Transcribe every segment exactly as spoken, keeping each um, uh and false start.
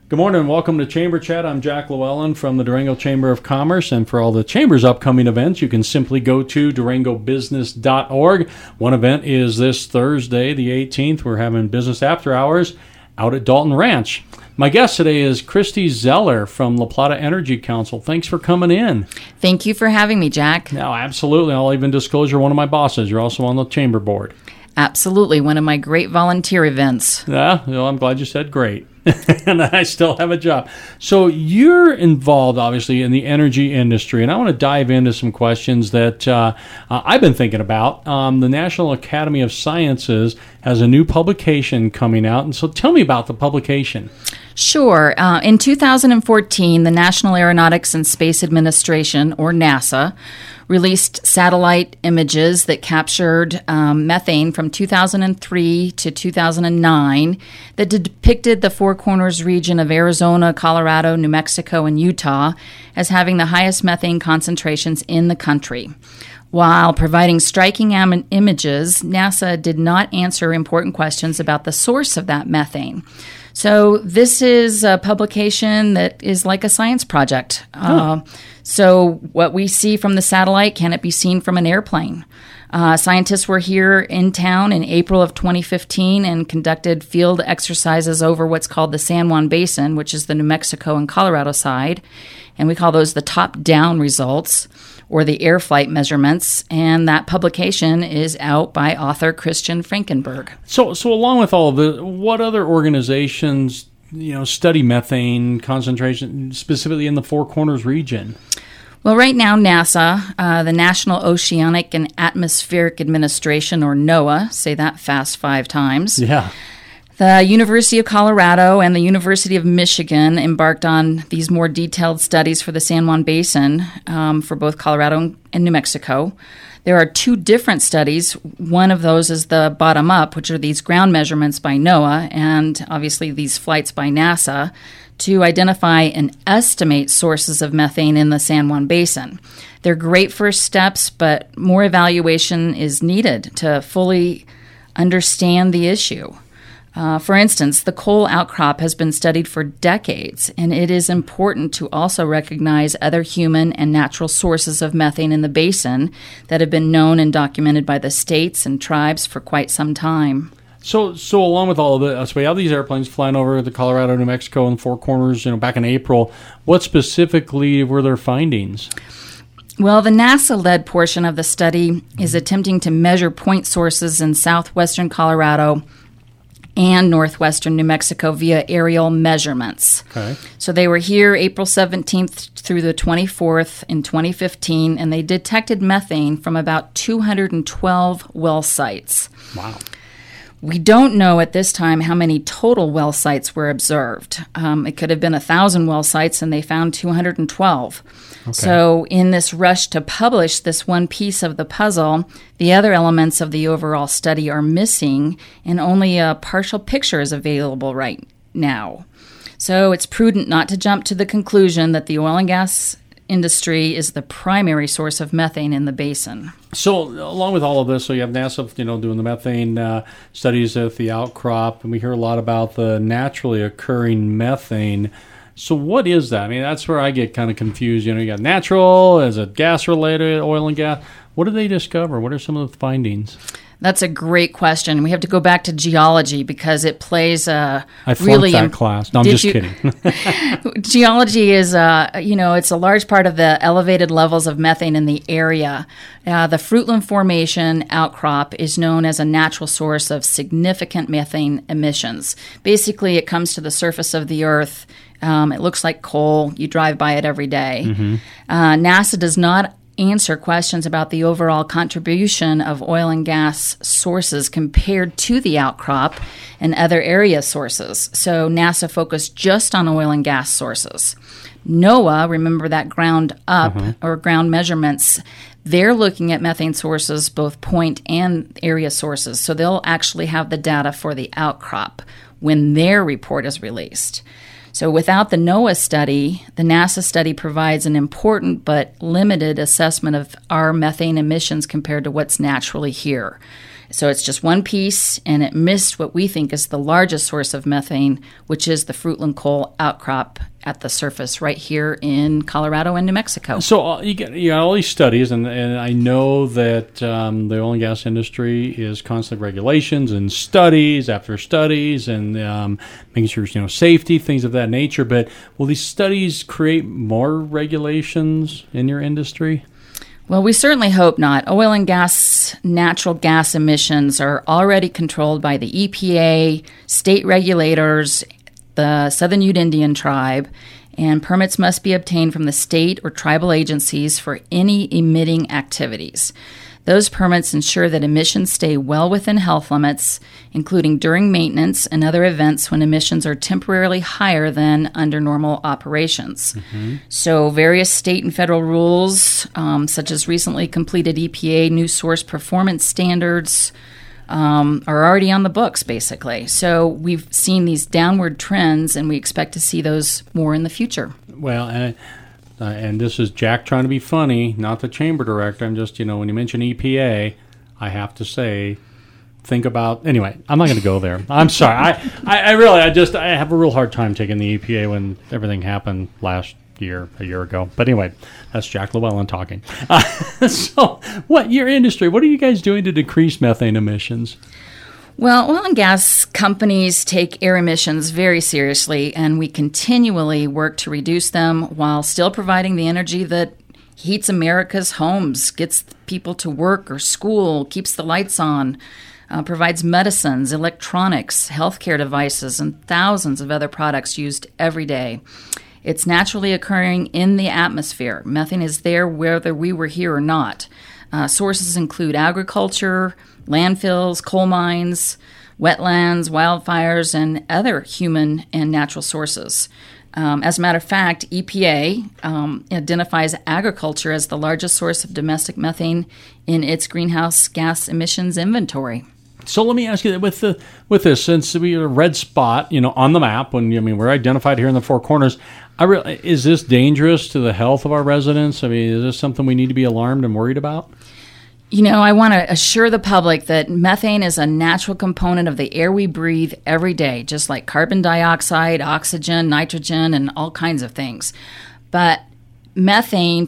Good morning and welcome to Chamber Chat. I'm Jack Llewellyn from the Durango Chamber of Commerce, and for all the Chamber's upcoming events, you can simply go to durango business dot org. One event is this Thursday, the eighteenth. We're having business after hours out at Dalton Ranch. My guest today is Christy Zeller from La Plata Energy Council. Thanks for coming in. Thank you for having me, Jack. No, absolutely. I'll even disclose you're one of my bosses. You're also on the Chamber Board. Absolutely. One of my great volunteer events. Yeah, well, I'm glad you said great. And I still have a job. So you're involved, obviously, in the energy industry, and I want to dive into some questions that uh, uh, I've been thinking about. Um, the National Academy of Sciences has a new publication coming out, and so tell me about the publication. Sure. Uh, in two thousand fourteen, the National Aeronautics and Space Administration, or NASA, released satellite images that captured um, methane from two thousand three to two thousand nine that depicted the Four Corners region of Arizona, Colorado, New Mexico, and Utah as having the highest methane concentrations in the country. While providing striking am- images, NASA did not answer important questions about the source of that methane. So this is a publication that is like a science project. Huh. Uh, so what we see from the satellite, can it be seen from an airplane? Uh, scientists were here in town in April of twenty fifteen and conducted field exercises over what's called the San Juan Basin, which is the New Mexico and Colorado side. And we call those the top-down results, or the air flight measurements, and that publication is out by author Christian Frankenberg. So, so along with all of it, what other organizations, you know, study methane concentration specifically in the Four Corners region? Well, right now, NASA, uh, the National Oceanic and Atmospheric Administration, or NOAA, say that fast five times. Yeah. The University of Colorado and the University of Michigan embarked on these more detailed studies for the San Juan Basin um, for both Colorado and New Mexico. There are two different studies. One of those is the bottom-up, which are these ground measurements by NOAA and obviously these flights by NASA to identify and estimate sources of methane in the San Juan Basin. They're great first steps, but more evaluation is needed to fully understand the issue. Uh, for instance, the coal outcrop has been studied for decades, and it is important to also recognize other human and natural sources of methane in the basin that have been known and documented by the states and tribes for quite some time. So, so along with all of this, we have these airplanes flying over the Colorado, New Mexico, and Four Corners, you know, back in April. What specifically were their findings? Well, the NASA-led portion of the study is attempting to measure point sources in southwestern Colorado and northwestern New Mexico via aerial measurements. Okay. So they were here April seventeenth through the twenty-fourth in twenty fifteen, and they detected methane from about two hundred twelve well sites. Wow. We don't know at this time how many total well sites were observed. Um, it could have been one thousand well sites, and they found two hundred twelve. Okay. So in this rush to publish this one piece of the puzzle, the other elements of the overall study are missing, and only a partial picture is available right now. So it's prudent not to jump to the conclusion that the oil and gas industry is the primary source of methane in the basin. So along with all of this, so you have NASA, you know, doing the methane uh, studies of the outcrop, and we hear a lot about the naturally occurring methane. So what is that? I mean, that's where I get kind of confused. You know, you got natural, is it gas-related, oil and gas? What did they discover? What are some of the findings? That's a great question. We have to go back to geology because it plays a I flunked really that imp- class. No, I'm Did just you- kidding. Geology is, uh, you know, it's a large part of the elevated levels of methane in the area. Uh, the Fruitland Formation outcrop is known as a natural source of significant methane emissions. Basically, it comes to the surface of the earth. Um, it looks like coal. You drive by it every day. Mm-hmm. Uh, NASA does not answer questions about the overall contribution of oil and gas sources compared to the outcrop and other area sources. So NASA focused just on oil and gas sources. NOAA, remember that ground up mm-hmm. or ground measurements, they're looking at methane sources, both point and area sources. So they'll actually have the data for the outcrop when their report is released. So without the NOAA study, the NASA study provides an important but limited assessment of our methane emissions compared to what's naturally here. So it's just one piece, and it missed what we think is the largest source of methane, which is the Fruitland coal outcrop at the surface right here in Colorado and New Mexico. So uh, you get you got all these studies, and, and I know that um, the oil and gas industry is constantly regulations and studies after studies, and um, making sure you know safety, things of that nature. But will these studies create more regulations in your industry? Well, we certainly hope not. Oil and gas, natural gas emissions are already controlled by the E P A, state regulators, the Southern Ute Indian Tribe, and permits must be obtained from the state or tribal agencies for any emitting activities. Those permits ensure that emissions stay well within health limits, including during maintenance and other events when emissions are temporarily higher than under normal operations. Mm-hmm. So various state and federal rules, um, such as recently completed E P A new source performance standards, um, are already on the books, basically. So we've seen these downward trends, and we expect to see those more in the future. Well, and Uh, and this is Jack trying to be funny, not the chamber director. I'm just, you know, when you mention E P A, I have to say, think about, anyway, I'm not going to go there. I'm sorry. I, I, I really, I just, I have a real hard time taking the E P A when everything happened last year, a year ago. But anyway, that's Jack Llewellyn talking. Uh, so what, your industry, what are you guys doing to decrease methane emissions? Well, oil and gas companies take air emissions very seriously, and we continually work to reduce them while still providing the energy that heats America's homes, gets people to work or school, keeps the lights on, uh, provides medicines, electronics, healthcare devices, and thousands of other products used every day. It's naturally occurring in the atmosphere. Methane is there whether we were here or not. Uh, sources include agriculture, landfills, coal mines, wetlands, wildfires, and other human and natural sources. Um, as a matter of fact, E P A um, identifies agriculture as the largest source of domestic methane in its greenhouse gas emissions inventory. So let me ask you, with the with this, since we are a red spot, you know, on the map, when I mean we're identified here in the Four Corners, I re- is this dangerous to the health of our residents? I mean, is this something we need to be alarmed and worried about? You know, I want to assure the public that methane is a natural component of the air we breathe every day, just like carbon dioxide, oxygen, nitrogen, and all kinds of things. But methane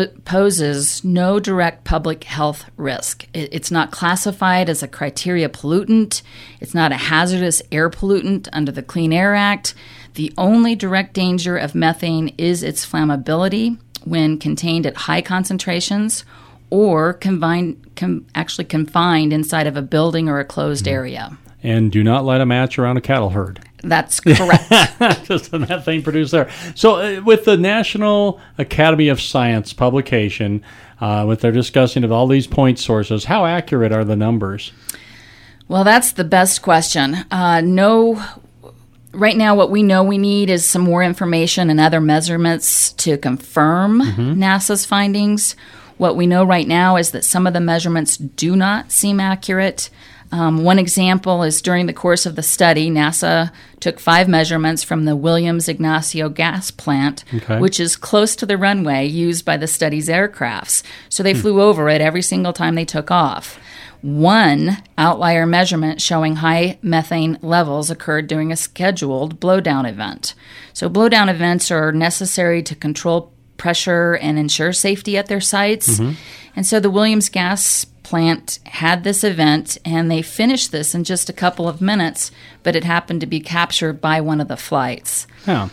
poses no direct public health risk. It's not classified as a criteria pollutant. It's not a hazardous air pollutant under the Clean Air Act. The only direct danger of methane is its flammability when contained at high concentrations or confined, com, actually confined inside of a building or a closed mm-hmm. area. And do not light a match around a cattle herd. That's correct. Just the methane produced there. So uh, with the National Academy of Science publication, uh, with their discussing of all these point sources, how accurate are the numbers? Well, that's the best question. Uh, no... Right now, what we know we need is some more information and other measurements to confirm mm-hmm. NASA's findings. What we know right now is that some of the measurements do not seem accurate. Um, one example is during the course of the study, NASA took five measurements from the Williams Ignacio gas plant, okay. which is close to the runway used by the study's aircrafts. So they hmm. flew over it every single time they took off. One outlier measurement showing high methane levels occurred during a scheduled blowdown event. So blowdown events are necessary to control pressure and ensure safety at their sites. Mm-hmm. And so the Williams gas plant had this event, and they finished this in just a couple of minutes, but it happened to be captured by one of the flights. Oh.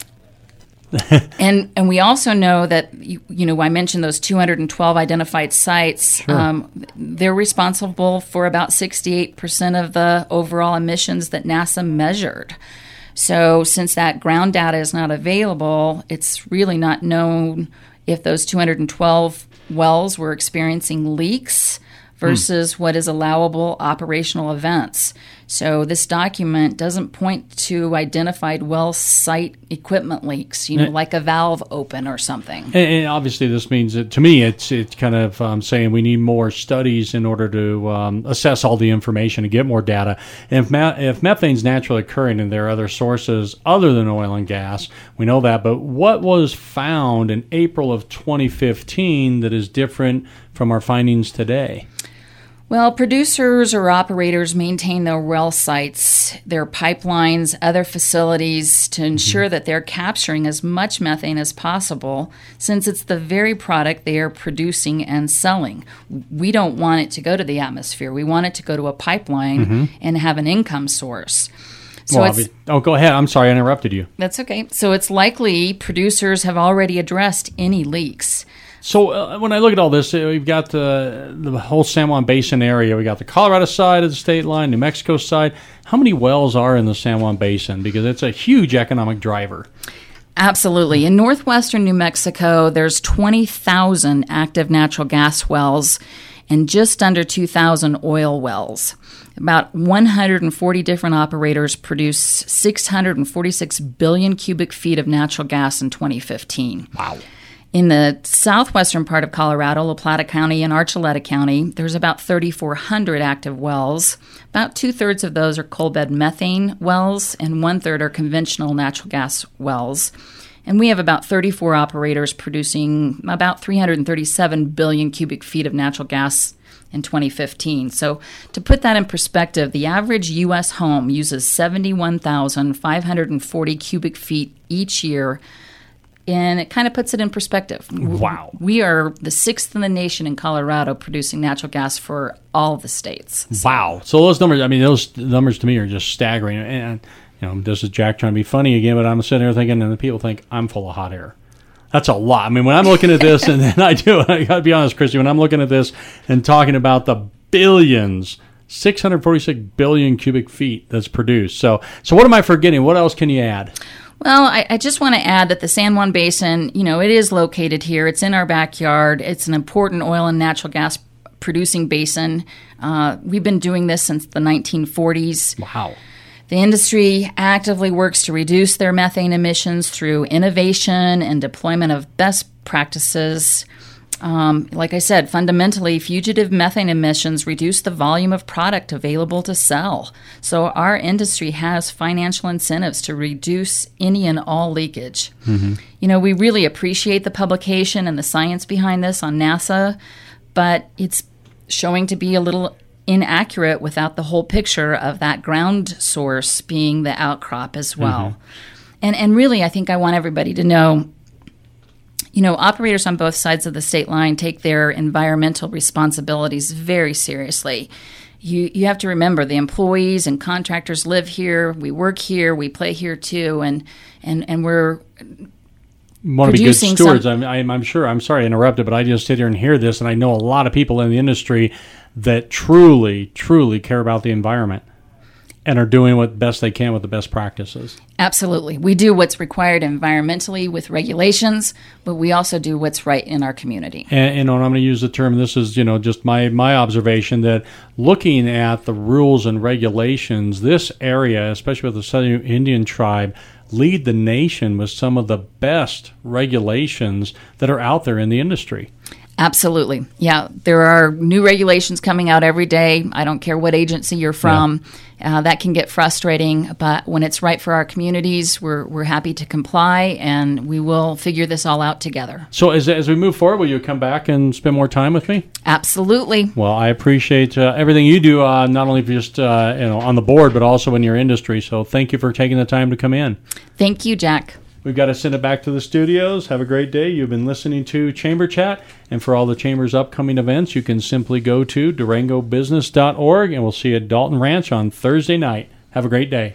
and and we also know that, you, you know, I mentioned those two hundred twelve identified sites. Sure. Um, they're responsible for about sixty-eight percent of the overall emissions that NASA measured. So since that ground data is not available, it's really not known if those two hundred twelve wells were experiencing leaks versus hmm. what is allowable operational events. So this document doesn't point to identified well site equipment leaks, you know, like a valve open or something. And, and obviously this means that, to me, it's it's kind of um, saying we need more studies in order to um, assess all the information and get more data. And if, ma- if methane's naturally occurring and there are other sources other than oil and gas, we know that. But what was found in April of twenty fifteen that is different from our findings today? Well, producers or operators maintain their well sites, their pipelines, other facilities to ensure mm-hmm. that they're capturing as much methane as possible, since it's the very product they are producing and selling. We don't want it to go to the atmosphere. We want it to go to a pipeline mm-hmm. and have an income source. So well, it's, oh, go ahead. I'm sorry I interrupted you. That's okay. So it's likely producers have already addressed any leaks. So uh, when I look at all this, uh, we've got the the whole San Juan Basin area. We got the Colorado side of the state line, New Mexico side. How many wells are in the San Juan Basin? Because it's a huge economic driver. Absolutely. In northwestern New Mexico, there's twenty thousand active natural gas wells and just under two thousand oil wells. About one hundred forty different operators produced six hundred forty-six billion cubic feet of natural gas in twenty fifteen. Wow. In the southwestern part of Colorado, La Plata County and Archuleta County, there's about thirty-four hundred active wells. About two-thirds of those are coal-bed methane wells, and one-third are conventional natural gas wells. And we have about thirty-four operators producing about three hundred thirty-seven billion cubic feet of natural gas in twenty fifteen. So to put that in perspective, the average U S home uses seventy-one thousand five hundred forty cubic feet each year. And it kind of puts it in perspective. Wow. We are the sixth in the nation in Colorado producing natural gas for all the states. Wow. So those numbers, I mean, those numbers to me are just staggering. And, you know, this is Jack trying to be funny again, but I'm sitting there thinking, and the people think I'm full of hot air. That's a lot. I mean, when I'm looking at this, and then I do, I got to be honest, Christy, when I'm looking at this and talking about the billions, six hundred forty-six billion cubic feet that's produced. So, so what am I forgetting? What else can you add? Well, I, I just want to add that the San Juan Basin, you know, it is located here. It's in our backyard. It's an important oil and natural gas producing basin. Uh, we've been doing this since the nineteen forties. Wow. The industry actively works to reduce their methane emissions through innovation and deployment of best practices. Um, like I said, fundamentally, fugitive methane emissions reduce the volume of product available to sell. So our industry has financial incentives to reduce any and all leakage. Mm-hmm. You know, we really appreciate the publication and the science behind this on NASA, but it's showing to be a little inaccurate without the whole picture of that ground source being the outcrop as well. Mm-hmm. And and really, I think I want everybody to know, you know, operators on both sides of the state line take their environmental responsibilities very seriously. You you have to remember the employees and contractors live here, we work here, we play here too, and and, and we're want to be good stewards. Some- I'm, I'm I'm sure. I'm sorry to interrupt it, but I just sit here and hear this, and I know a lot of people in the industry that truly, truly care about the environment and are doing what best they can with the best practices. Absolutely. We do what's required environmentally with regulations, but we also do what's right in our community. And, and I'm going to use the term, this is, you know, just my, my observation, that looking at the rules and regulations, this area, especially with the Southern Indian tribe, lead the nation with some of the best regulations that are out there in the industry. Absolutely. Yeah, there are new regulations coming out every day. I don't care what agency you're from. Yeah. Uh, that can get frustrating, but when it's right for our communities, we're we're happy to comply, and we will figure this all out together. So as as we move forward, will you come back and spend more time with me? Absolutely. Well, I appreciate uh, everything you do, uh, not only just uh, you know on the board, but also in your industry. So thank you for taking the time to come in. Thank you, Jack. We've got to send it back to the studios. Have a great day. You've been listening to Chamber Chat. And for all the Chamber's upcoming events, you can simply go to Durango Business dot org, and we'll see you at Dalton Ranch on Thursday night. Have a great day.